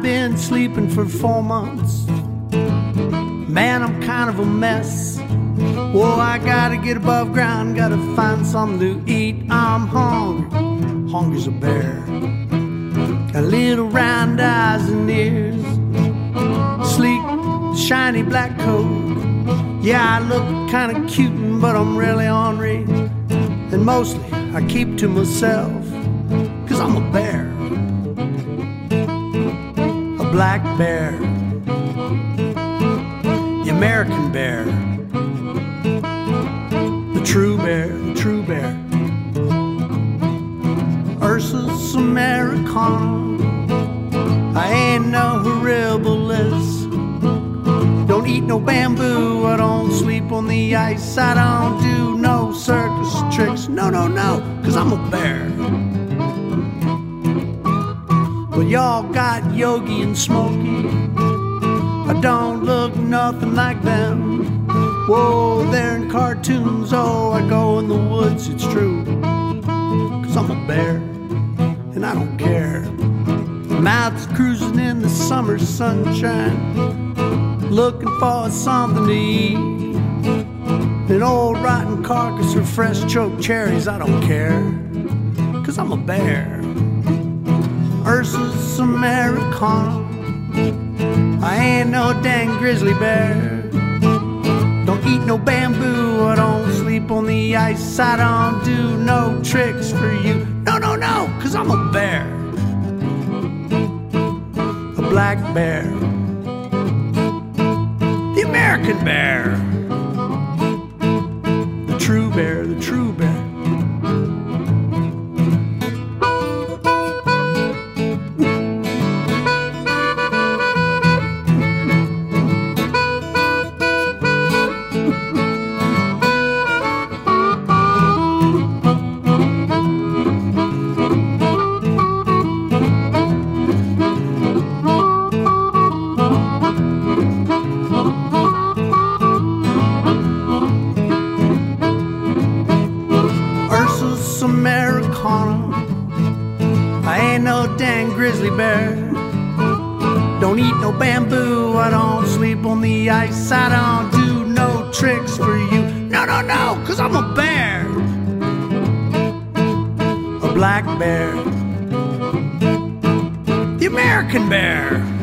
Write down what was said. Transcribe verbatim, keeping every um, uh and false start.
been sleeping for four months. Man, I'm kind of a mess. Whoa, I gotta get above ground, gotta find something to eat. I'm hungry, hungry's a bear. Got little round eyes and ears, sleek, shiny black coat. Yeah, I look kinda cute, but I'm really ornery. And mostly I keep to myself, cause I'm a bear. A black bear, the American bear, the true bear, the true bear. Ursus Americana, I ain't no horribilis. Don't eat no bamboo, I don't sleep on the ice, I don't do no circus tricks, no, no, no, cause I'm a bear. Well, y'all got Yogi and Smokey, I don't look nothing like them. Whoa, they're in cartoons, oh, I go in the woods, it's true, cause I'm a bear, and I don't care. Mouth's cruising in the summer sunshine, looking for something to eat. An old rotten carcass or fresh choked cherries, I don't care, cause I'm a bear. Ursus Americana, I ain't no dang grizzly bear. Don't eat no bamboo, I don't sleep on the ice, I don't do no tricks for you. No, no, no, cause I'm a bear. A black bear, the American bear, the true bear, the true bear. Grizzly bear, don't eat no bamboo, I don't sleep on the ice, I don't do no tricks for you. No, no, no, cause I'm a bear. A black bear, the American bear.